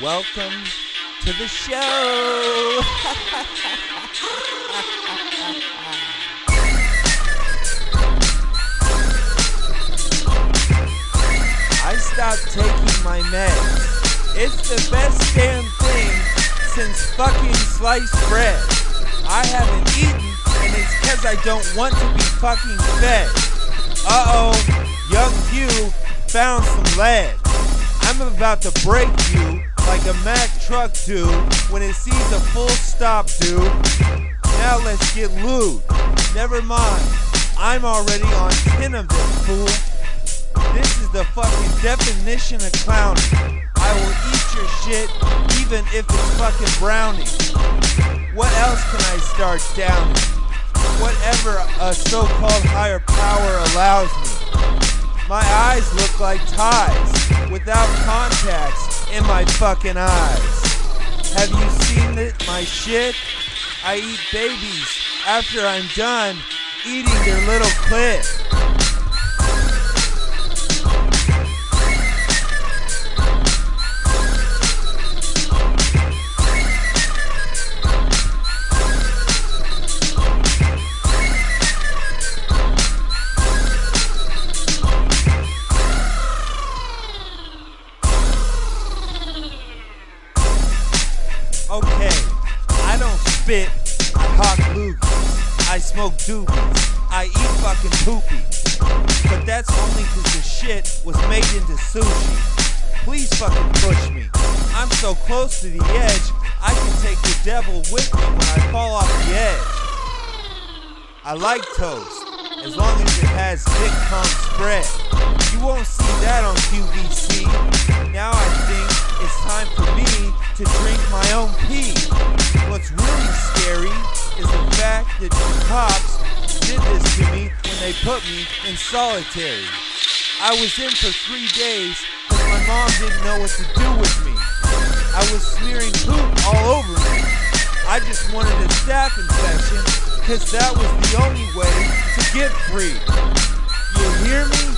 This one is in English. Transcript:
Welcome to the show. I stopped taking my meds. It's the best damn thing since fucking sliced bread. I haven't eaten, and it's cause I don't want to be fucking fed. Uh-oh, young Hugh found some lead. I'm about to break you like a Mack truck do when it sees a full stop, dude. Now let's get lewd. Never mind, I'm already on 10 of them, fool. This is the fucking definition of clowning. I will eat your shit even if it's fucking brownie. What else can I start downing? Whatever a so-called higher power allows me. My eyes look like ties without contacts in my fucking eyes. Have you seen my shit? I eat babies after I'm done eating their little clit. Okay, I don't spit, I hawk loogies, I smoke doobies, I eat fucking poopy. But that's only cause the shit was made into sushi. Please fucking push me. I'm so close to the edge, I can take the devil with me when I fall off the edge. I like toast, as long as it has dick cum spread. You won't see that on QVC. Now I think it's time for me to drink my own pee. What's really scary is the fact that the cops did this to me when they put me in solitary. I was in for 3 days because my mom didn't know what to do with me. I was smearing poop all over me. I just wanted a staph infection because that was the only way to get free. You hear me?